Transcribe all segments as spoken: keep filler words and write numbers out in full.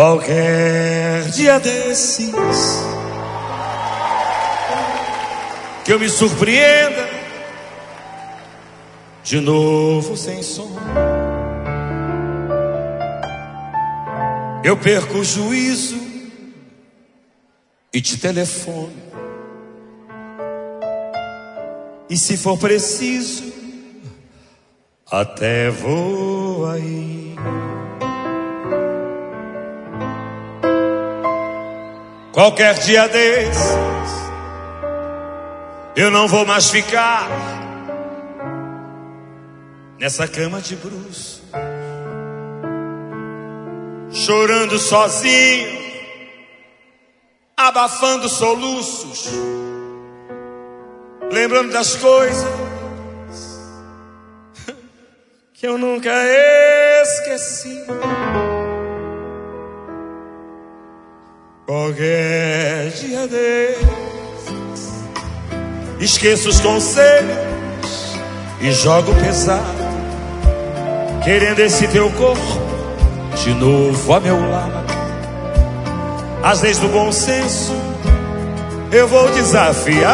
Qualquer dia desses que eu me surpreenda de novo sem som, eu perco o juízo e te telefono. E se for preciso, até vou aí. Qualquer dia desses eu não vou mais ficar nessa cama de bruços, chorando sozinho, abafando soluços, lembrando das coisas que eu nunca esqueci. Qualquer dia desses esqueço os conselhos e jogo pesado, querendo esse teu corpo de novo a meu lado. As leis do bom senso eu vou desafiar.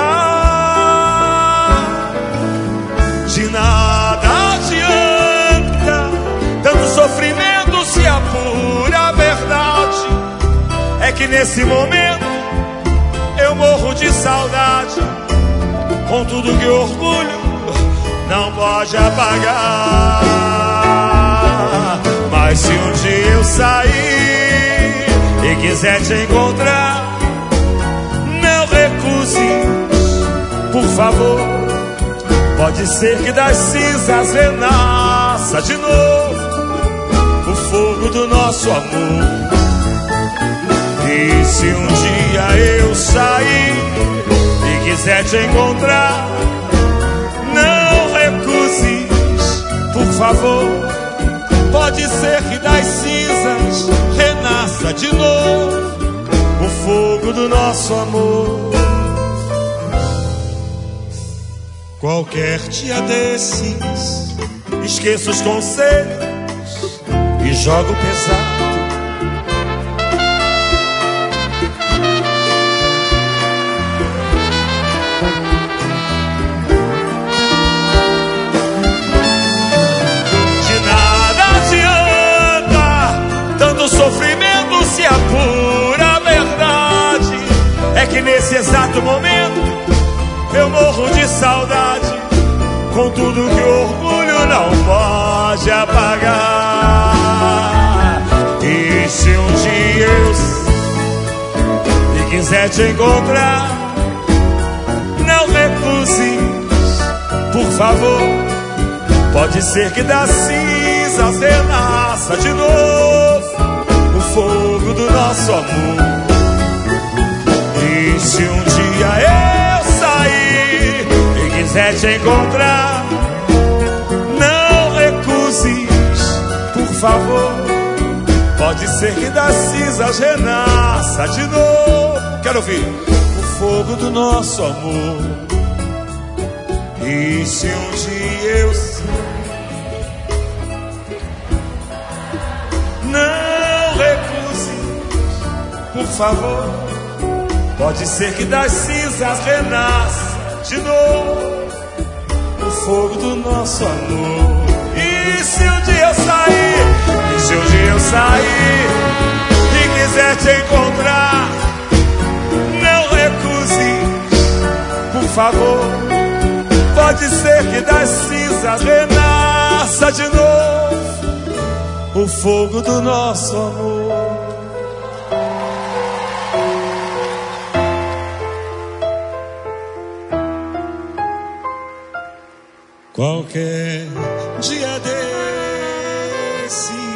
De nada adianta tanto sofrimento se a pura verdade é que nesse momento eu morro de saudade, com tudo que o orgulho não pode apagar. Mas se um dia eu sair e quiser te encontrar, não recuses, por favor. Pode ser que das cinzas renasça de novo o fogo do nosso amor. E se um dia eu sair e quiser te encontrar, não recuses, por favor. Pode ser que das cinzas renasça de novo o fogo do nosso amor. Qualquer dia desses esqueço os conselhos e jogo pesado. Sofrimento se a pura verdade é que nesse exato momento eu morro de saudade, com tudo que o orgulho não pode apagar. E se um dia eu e quiser te encontrar, não recuses, por favor. Pode ser que das cinzas renasça de novo o fogo do nosso amor. E se um dia eu sair e quiser te encontrar, não recuses, por favor. Pode ser que das cinzas renasça de novo, quero ouvir, o fogo do nosso amor. E se um dia eu sair, por favor. Pode ser que das cinzas renasça de novo o fogo do nosso amor. E se um dia eu sair, e se um dia eu sair e quiser te encontrar, não recuses, por favor. Pode ser que das cinzas renasça de novo o fogo do nosso amor. Qualquer dia desses